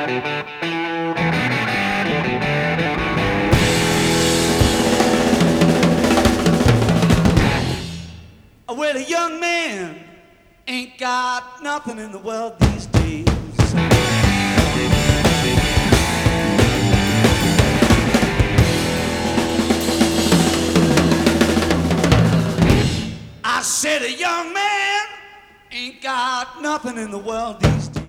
Well, a young man ain't got nothing in the world these days. I said a young man ain't got nothing in the world these days.